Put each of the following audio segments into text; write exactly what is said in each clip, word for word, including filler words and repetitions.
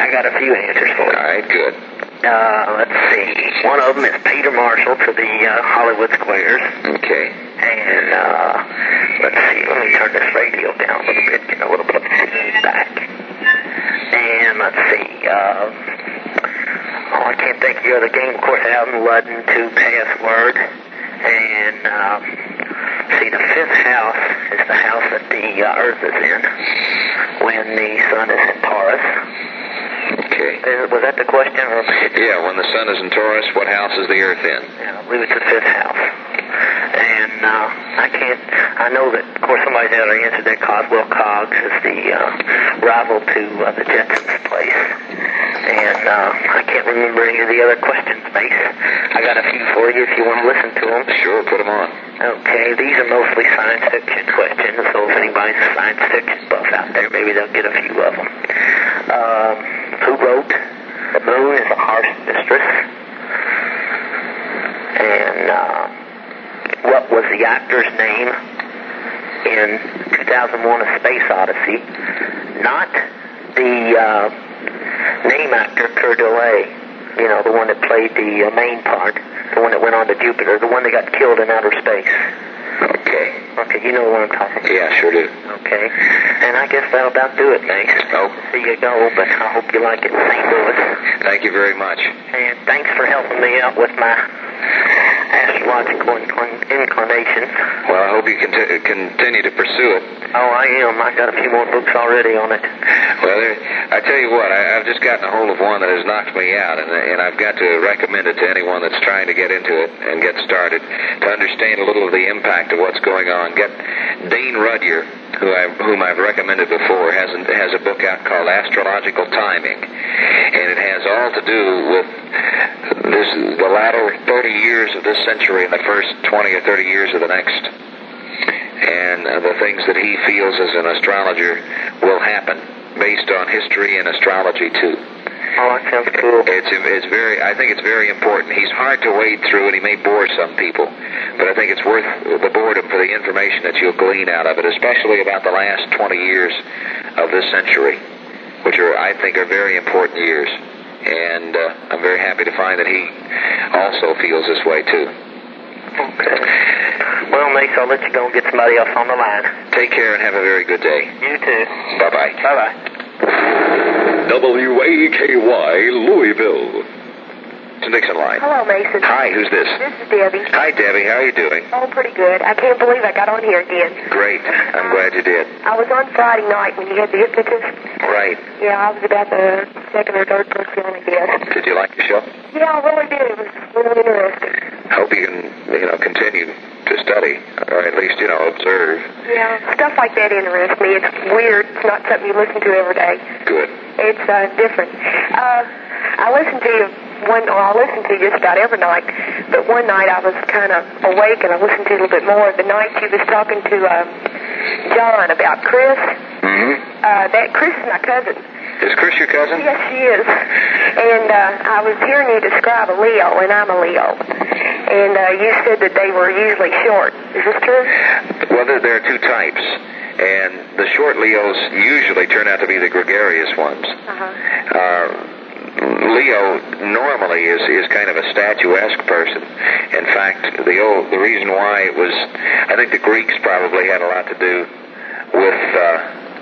I got a few answers for you. All right, good. Uh, let's see. One of them is Peter Marshall to the uh, Hollywood Squares. Okay. And, uh, let's see. Let me turn this radio down a little bit, get a little bit of feedback. And let's see. Uh, oh, I can't think of the other game. Of course, Alvin Ludden to Password. And, um, see, the fifth house is the house that the uh, Earth is in when the sun is in Taurus. Okay. Is, was that the question? Or? Yeah, when the sun is in Taurus, what house is the Earth in? Yeah, I believe it's the fifth house. And uh, I can't, I know that, of course, somebody's out there answered that Coswell Coggs is the uh, rival to uh, the Jetsons' place. And uh, I can't remember any of the other questions, Mace. I got a few for you if you want to listen to them. Sure, put them on. Okay, these are mostly science fiction questions, so if anybody's a science fiction buff out there, maybe they'll get a few of them. Um, who wrote The Moon is a Harsh Mistress? And uh, what was the actor's name in two thousand one A Space Odyssey? Not the uh, name actor Coeur d'Alene, you know, the one that played the uh, main part, the one that went on to Jupiter, the one that got killed in outer space. Okay. Okay, you know what I'm talking about. Yeah, sure do. Okay. And I guess that'll about do it, Mace. Oh. See you go, but I hope you like it in Saint Louis. Thank you very much. And thanks for helping me out with my astrological inclin- inclination. Well, I hope you conti- continue to pursue it. Oh, I am. I got a few more books already on it. Well, there, I tell you what, I, I've just gotten a hold of one that has knocked me out, and, and I've got to recommend it to anyone that's trying to get into it and get started to understand a little of the impact of what's going on. Get Dane Rudhyar, who I, whom I've recommended before, has, an, has a book out called Astrological Timing, and it has all to do with this, the latter thirty years of this century and the first twenty or thirty years of the next, and uh, the things that he feels as an astrologer will happen based on history and astrology too. Oh, that sounds cool. It's, it's very, I think it's very important. He's hard to wade through, and he may bore some people, but I think it's worth the boredom for the information that you'll glean out of it, especially about the last twenty years of this century, which are, I think, are very important years. And uh, I'm very happy to find that he also feels this way too. Okay. Well, Mace, I'll let you go and get somebody else on the line. Take care and have a very good day. You too. Bye-bye. Bye-bye. W A K Y, Louisville. It's Nixon line. Hello, Mason. Hi, who's this? This is Debbie. Hi, Debbie. How are you doing? Oh, pretty good. I can't believe I got on here again. Great. I'm glad you did. I was on Friday night when you had the hypnotist. Right. Yeah, I was about the second or third person on, I guess. Did you like the show? Yeah, I really did. It was really interesting. I hope you can, you know, continue to study, or at least, you know, observe. Yeah, stuff like that interests me. It's weird. It's not something you listen to every day. Good. It's uh, different. Uh, I listened to you one, or I listened to you just about every night, but one night I was kind of awake and I listened to you a little bit more. The night you was talking to um, John about Chris. Mm-hmm. Uh, that Chris is my cousin. Is Chris your cousin? Yes, she is. And uh, I was hearing you describe a Leo, and I'm a Leo. And uh, you said that they were usually short. Is this true? Well, there, there are two types. And the short Leos usually turn out to be the gregarious ones. Uh-huh. Uh, Leo normally is, is kind of a statuesque person. In fact, the old, the reason why it was, I think the Greeks probably had a lot to do with, uh,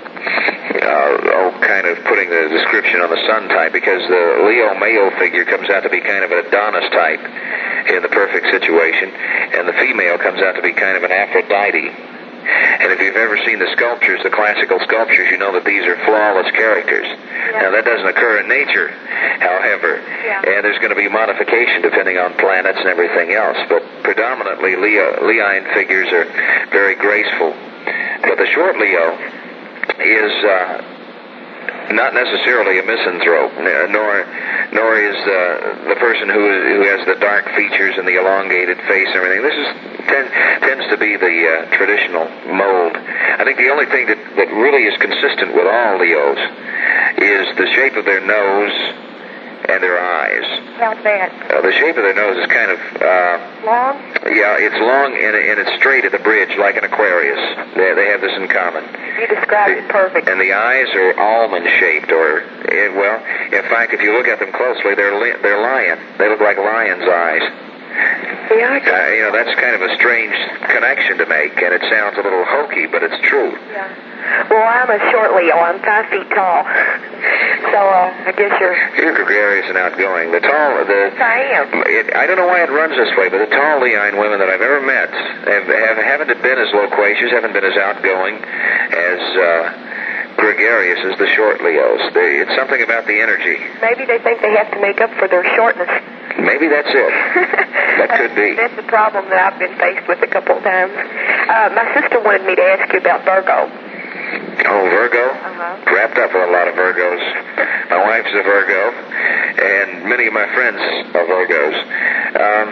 uh, oh, kind of putting the description on the sun type, because the Leo male figure comes out to be kind of an Adonis type in the perfect situation, and the female comes out to be kind of an Aphrodite. And if you've ever seen the sculptures, the classical sculptures, you know that these are flawless characters. Yeah. Now, that doesn't occur in nature, however. Yeah. And there's going to be modification depending on planets and everything else. But predominantly, Leo, Leine figures are very graceful. But the short Leo is uh, not necessarily a misanthrope, nor nor is uh, the person who is, who has the dark features and the elongated face and everything. This is tend, tends to be the uh, traditional mold. I think the only thing that, that really is consistent with all Leos is the shape of their nose and their eyes. How's that? Uh, the shape of their nose is kind of... Uh, long? Yeah, it's long and, and it's straight at the bridge like an Aquarius. They, they have this in common. You described it perfect. And the eyes are almond-shaped, or, eh, well, in fact, if you look at them closely, they're li- they're lion. They look like lion's eyes. Yeah, uh, you know, that's kind of a strange connection to make, and it sounds a little hokey, but it's true. Yeah. Well, I'm a short Leo. I'm five feet tall. So, uh, I guess you're... You're gregarious and outgoing. The tall... The, yes, I am. It, I don't know why it runs this way, but the tall Leonine women that I've ever met have, have, haven't been as loquacious, haven't been as outgoing, as uh, gregarious as the short Leos. They, it's something about the energy. Maybe they think they have to make up for their shortness. Maybe that's it. That could be. That's the problem that I've been faced with a couple of times. Uh, my sister wanted me to ask you about Virgo. Oh, Virgo? Uh-huh. Wrapped up with a lot of Virgos. My wife's a Virgo, and many of my friends are Virgos. Um,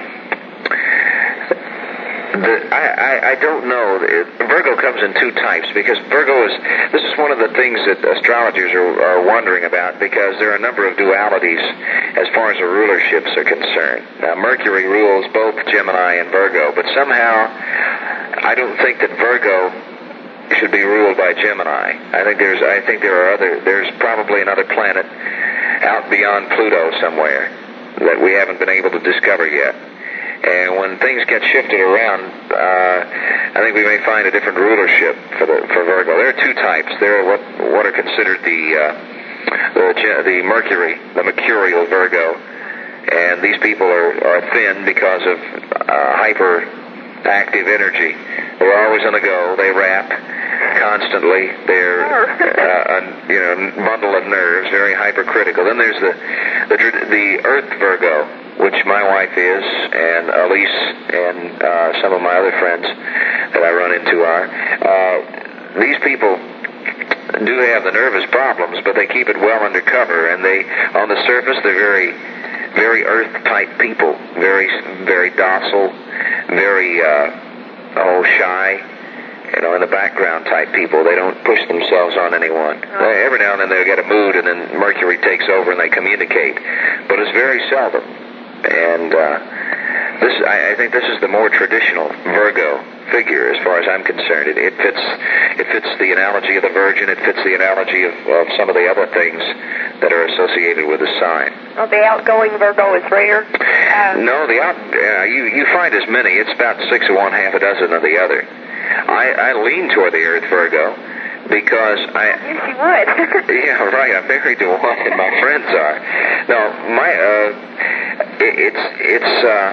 the, I, I, I don't know. Virgo comes in two types, because Virgo is, this is one of the things that astrologers are, are wondering about, because there are a number of dualities as far as the rulerships are concerned. Now, Mercury rules both Gemini and Virgo, but somehow I don't think that Virgo should be ruled by Gemini. I think there's I think there are other there's probably another planet out beyond Pluto somewhere that we haven't been able to discover yet. And when things get shifted around, uh, I think we may find a different rulership for the for Virgo. There are two types. There are what what are considered the uh, the the Mercury, the mercurial Virgo, and these people are, are thin because of uh, hyperactive energy. They're always on the go. They rap constantly. They're uh, a you know bundle of nerves, very hypercritical. Then there's the the, the Earth Virgo, which my wife is, and Elise and uh, some of my other friends that I run into are. Uh, these people do have the nervous problems, but they keep it well under cover, and they, on the surface, they're very, very Earth-type people, very, very docile, very, uh, oh, shy. You know, in the background type people. They don't push themselves on anyone. Oh. Every now and then they'll get a mood, and then Mercury takes over and they communicate. But it's very seldom. And uh, this, I, I think this is the more traditional Virgo figure as far as I'm concerned. It, it fits it fits the analogy of the Virgin. It fits the analogy of, of some of the other things that are associated with the sign. Oh, the outgoing Virgo is rare? Uh, no, the out, uh, you, you find as many. It's about six of one, half a dozen of the other. I, I lean toward the Earth Virgo because I... Yes, you would. Yeah, right. I'm married to one, and my friends are. No, my... Uh, it, it's... it's uh,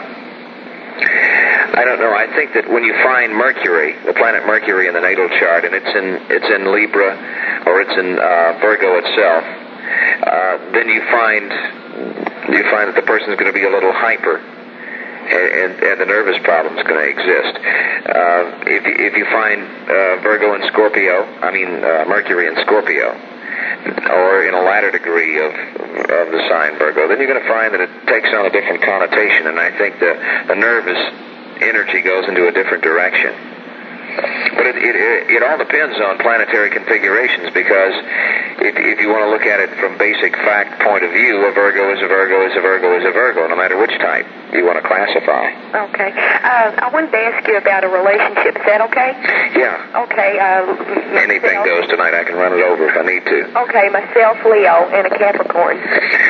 I don't know. I think that when you find Mercury, the planet Mercury in the natal chart, and it's in it's in Libra or it's in uh, Virgo itself, uh, then you find you find that the person is going to be a little hyper. And, and, and the nervous problem is going to exist. Uh, if, if you find uh, Virgo and Scorpio, I mean uh, Mercury and Scorpio, or in a latter degree of of the sign Virgo, then you're going to find that it takes on a different connotation, and I think the, the nervous energy goes into a different direction. But it, it, it all depends on planetary configurations, because if, if you want to look at it from basic fact point of view, a Virgo is a Virgo is a Virgo is a Virgo, no matter which type you want to classify. Okay. Uh, I wanted to ask you about a relationship. Is that okay? Yeah. Okay. Uh, Anything goes tonight. I can run it over if I need to. Okay. Myself, Leo, and a Capricorn.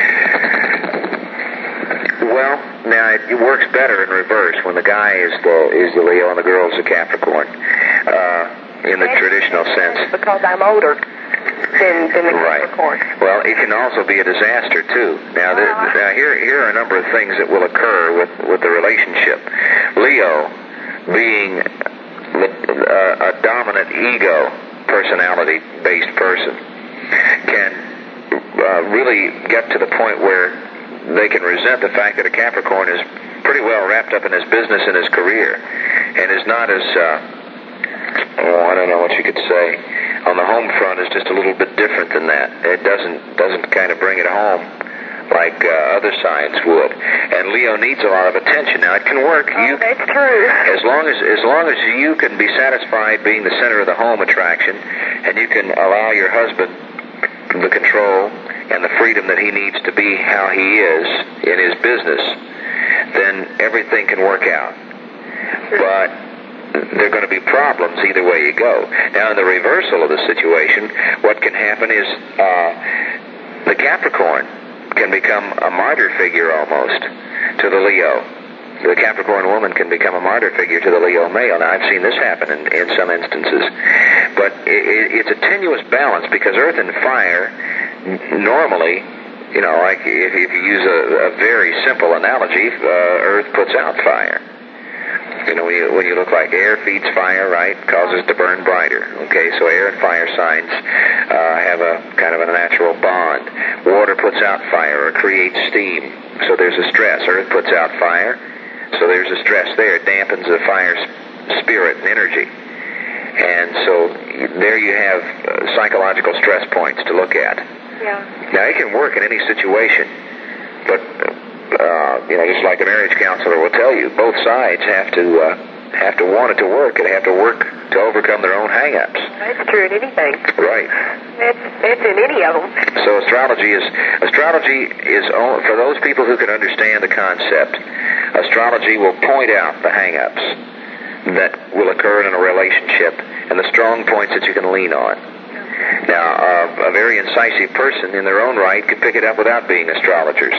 Well, now it, it works better in reverse when the guy is the is the Leo and the girl is the Capricorn, uh, in the That's traditional sense. Because I'm older than, than the right. Capricorn. Well, it can also be a disaster too. Now, the, uh, now here here are a number of things that will occur with with the relationship. Leo, being the, uh, a dominant ego personality-based person, can uh, really get to the point where they can resent the fact that a Capricorn is pretty well wrapped up in his business and his career, and is not as, uh, oh, I don't know what you could say, on the home front is just a little bit different than that. It doesn't doesn't kind of bring it home like uh, other signs would. And Leo needs a lot of attention. Now, it can work. Oh, you, that's true. As long as as long as you can be satisfied being the center of the home attraction, and you can allow your husband the control, and the freedom that he needs to be how he is in his business, then everything can work out. But there are going to be problems either way you go. Now, in the reversal of the situation, what can happen is uh, the Capricorn can become a martyr figure almost to the Leo. The Capricorn woman can become a martyr figure to the Leo male. Now, I've seen this happen in, in some instances. But it, it's a tenuous balance because earth and fire normally, you know, like if, if you use a, a very simple analogy, uh, earth puts out fire. You know, when you, when you look like air feeds fire, right, causes it to burn brighter. Okay, so air and fire signs uh, have a kind of a natural bond. Water puts out fire or creates steam, so there's a stress. Earth puts out fire, so there's a stress there. It dampens the fire's spirit and energy. And so there you have uh, psychological stress points to look at. Yeah. Now, it can work in any situation, but... Uh, Uh, you know, just like a marriage counselor will tell you, both sides have to uh, have to want it to work and have to work to overcome their own hang-ups. That's true in anything. Right. That's, that's in any of them. So astrology is astrology is only, for those people who can understand the concept. Astrology will point out the hang-ups that will occur in a relationship and the strong points that you can lean on. Now, uh, a very incisive person in their own right could pick it up without being astrologers.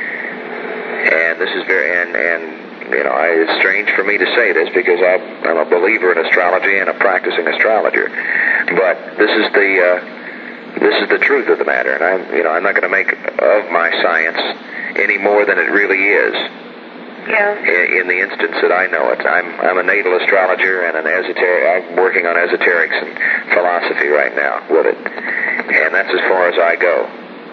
And this is very, and, and you know, I, it's strange for me to say this because I, I'm a believer in astrology and a practicing astrologer. But this is the, uh, this is the truth of the matter. And I'm, you know, I'm not going to make of my science any more than it really is. Yeah. In, in the instance that I know it. I'm, I'm a natal astrologer and an esoteric, I'm working on esoterics and philosophy right now with it. And that's as far as I go.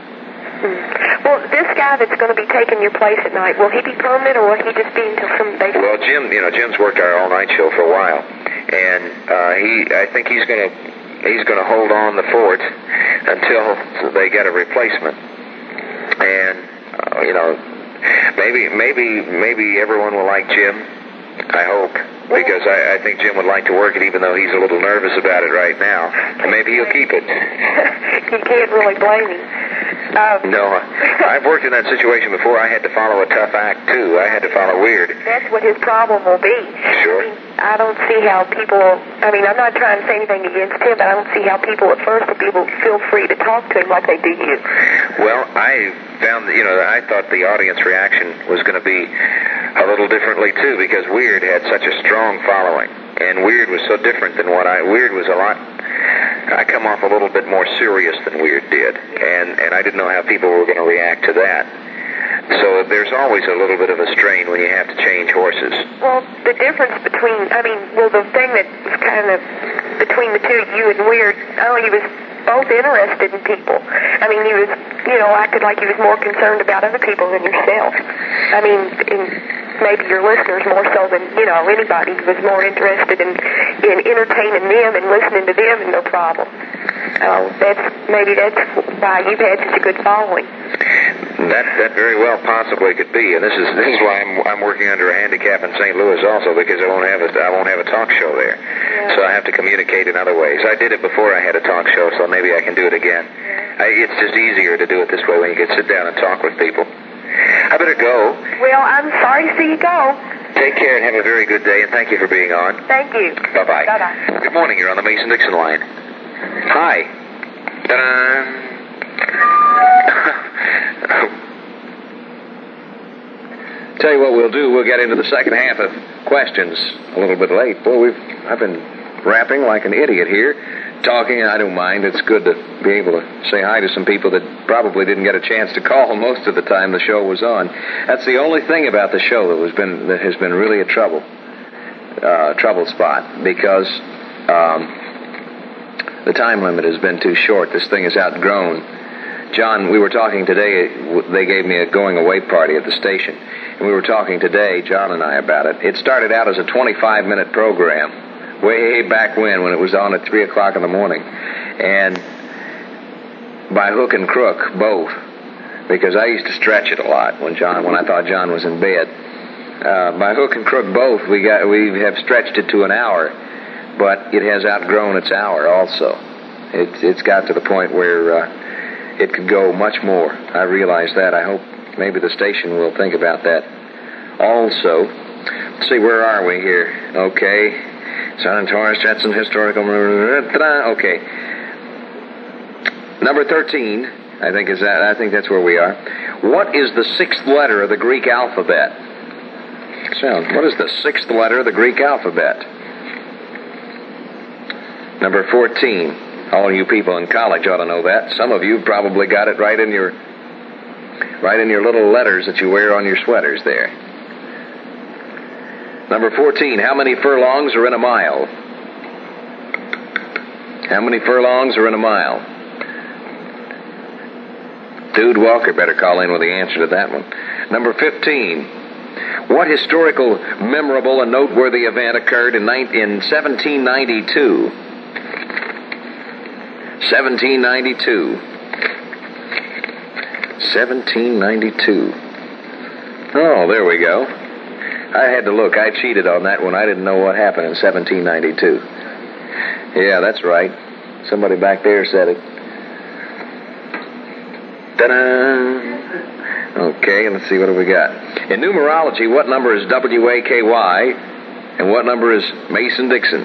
Well, this guy that's going to be taking your place at night, will he be permanent or will he just be until some day? Well, Jim, you know, Jim's worked our all-night show for a while, and uh, he, I think he's going to, he's going to hold on the fort until they get a replacement. And uh, you know, maybe, maybe, maybe everyone will like Jim. I hope, because I, I think Jim would like to work it, even though he's a little nervous about it right now. And maybe he'll keep it. You can't really blame him. Um, no, I've worked in that situation before. I had to follow a tough act, too. I had to follow weird. That's what his problem will be. Sure. I mean, I don't see how people, I mean, I'm not trying to say anything against him, but I don't see how people at first will be able to feel free to talk to him like they do you. Well, I found that, you know, I thought the audience reaction was going to be a little differently, too, because Weird had such a strong following. And Weird was so different than what I, Weird was a lot, I come off a little bit more serious than Weird did. And, and I didn't know how people were going to react to that. So there's always a little bit of a strain when you have to change horses. Well, the difference between, I mean, well, the thing that was kind of between the two, you and Weird, oh, he was both interested in people. I mean, he was, you know, acted like he was more concerned about other people than yourself. I mean, in maybe your listeners more so than, you know, anybody. He was more interested in, in entertaining them and listening to them and no problem. Oh, that's, maybe that's why you've had such a good following. That that very well possibly could be, and this is this is why I'm I'm working under a handicap in Saint Louis also, because I won't have a I won't have a talk show there, yeah. So I have to communicate in other ways. I did it before I had a talk show, so maybe I can do it again. Yeah. I, it's just easier to do it this way when you can sit down and talk with people. I better go. Well, I'm sorry to see you go. Take care and have a very good day, and thank you for being on. Thank you. Bye bye. Bye bye. Good morning. You're on the Mason-Dixon line. Hi. Ta-da. Tell you what we'll do, we'll get into the second half of questions a little bit late. Boy, we've I've been rapping like an idiot here, talking, and I don't mind. It's good to be able to say hi to some people that probably didn't get a chance to call most of the time the show was on. That's the only thing about the show that was been that has been really a trouble uh, trouble spot, because um, the time limit has been too short. This thing is outgrown. John, we were talking today, they gave me a going-away party at the station, and we were talking today, John and I, about it. It started out as a twenty-five minute program, way back when, when it was on at three o'clock in the morning, and by hook and crook, both, because I used to stretch it a lot when John, when I thought John was in bed. Uh, by hook and crook, both, we got, we have stretched it to an hour, but it has outgrown its hour also. It, it's got to the point where... Uh, it could go much more. I realize that. I hope maybe the station will think about that also. Let's see, where are we here? Okay. San Antonio, Jetson, historical. Okay. Number thirteen, I think is that. I think that's where we are. What is the sixth letter of the Greek alphabet? Sound. What is the sixth letter of the Greek alphabet? Number fourteen. All you people in college ought to know that. Some of you probably got it right in your right in your little letters that you wear on your sweaters there. Number fourteen. How many furlongs are in a mile? How many furlongs are in a mile? Dude Walker better call in with the answer to that one. Number fifteen. What historical, memorable, and noteworthy event occurred in, in seventeen ninety-two? seventeen ninety-two. seventeen ninety-two. Oh, there we go. I had to look. I cheated on that one. I didn't know what happened in seventeen ninety-two. Yeah, that's right. Somebody back there said it. Ta-da! Okay, let's see, what have we got? In numerology, what number is W A K Y and what number is Mason-Dixon?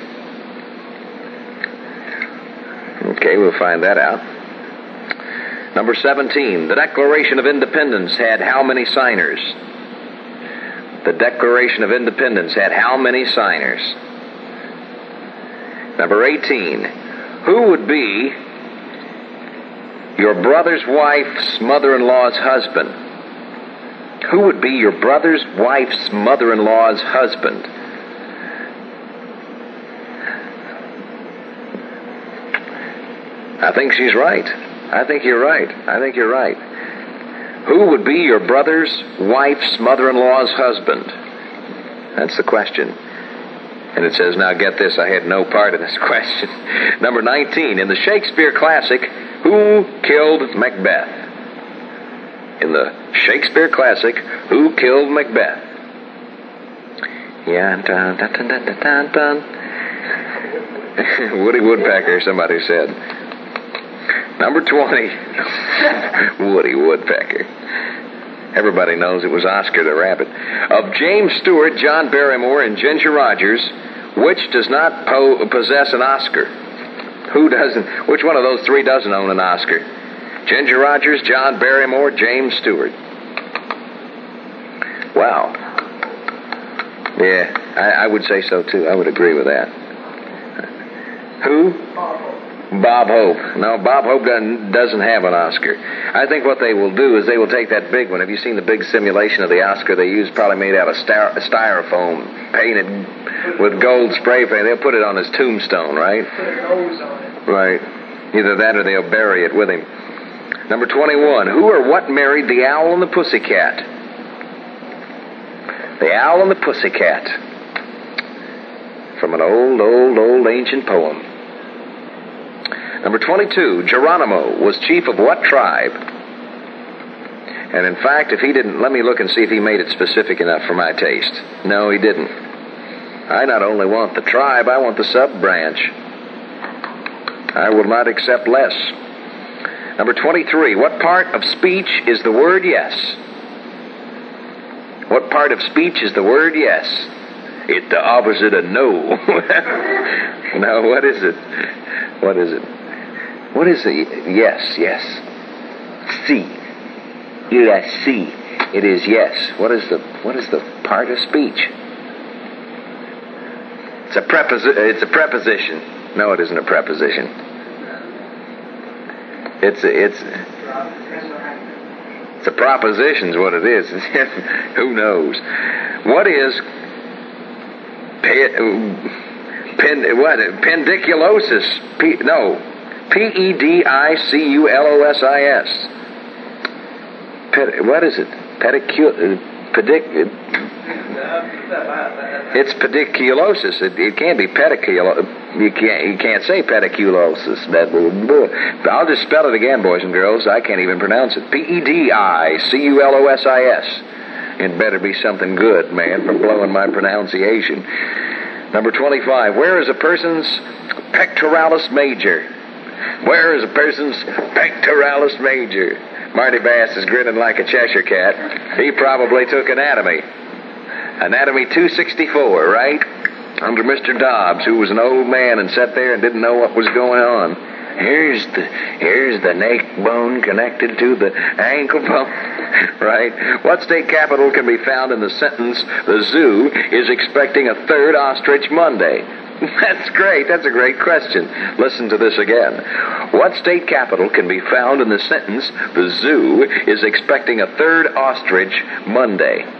Okay, we'll find that out. Number seventeen, the Declaration of Independence had how many signers? The Declaration of Independence had how many signers? Number eighteen, who would be your brother's wife's mother-in-law's husband? Who would be your brother's wife's mother-in-law's husband? I think she's right. I think you're right. I think you're right. Who would be your brother's wife's mother-in-law's husband? That's the question. And it says, now get this, I had no part in this question. Number nineteen, in the Shakespeare classic, who killed Macbeth? In the Shakespeare classic, who killed Macbeth? Yeah, dun, dun, dun, dun, dun, dun. Woody Woodpecker, somebody said. Number twenty, Woody Woodpecker. Everybody knows it was Oscar the Rabbit. Of James Stewart, John Barrymore, and Ginger Rogers, which does not po- possess an Oscar? Who doesn't? Which one of those three doesn't own an Oscar? Ginger Rogers, John Barrymore, James Stewart. Wow. Yeah, I, I would say so too. I would agree with that. Who? Bob Hope. No, Bob Hope doesn't, doesn't have an Oscar. I think what they will do is they will take that big one. Have you seen the big simulation of the Oscar they use? Probably made out of styro- styrofoam, painted with gold spray paint. They'll put it on his tombstone, right? Put a nose on it. Right. Either that or they'll bury it with him. Number twenty-one. Who or what married the owl and the pussycat? The owl and the pussycat. From an old, old, old ancient poem. Number twenty-two, Geronimo was chief of what tribe? And in fact, if he didn't, let me look and see if he made it specific enough for my taste. No, he didn't. I not only want the tribe, I want the sub-branch. I will not accept less. Number twenty-three, what part of speech is the word yes? What part of speech is the word yes? It's the opposite of no. No, what is it? What is it? What is it? Yes, yes. C. Yes, C. It is yes. What is the what is the part of speech? It's a preposi- It's a preposition. No, it isn't a preposition. It's a, it's it's a proposition is what it is. Who knows? What is pe- pen, what pendiculosis? P, no, P E D I C U L O S I S. Ped, what is it? Pedicul. Pedic. It's pediculosis. It, it can't be pediculo. You can't. You can't say pediculosis. That. I'll just spell it again, boys and girls. I can't even pronounce it. P E D I C U L O S I S. It better be something good, man, for blowing my pronunciation. Number twenty-five. Where is a person's pectoralis major? Where is a person's pectoralis major? Marty Bass is grinning like a Cheshire cat. He probably took anatomy. Anatomy two sixty-four, right? Under Mister Dobbs, who was an old man and sat there and didn't know what was going on. Here's the here's the neck bone connected to the ankle bone. Right? What state capital can be found in the sentence, the zoo is expecting a third ostrich Monday? That's great. That's a great question. Listen to this again. What state capital can be found in the sentence, the zoo is expecting a third ostrich Monday?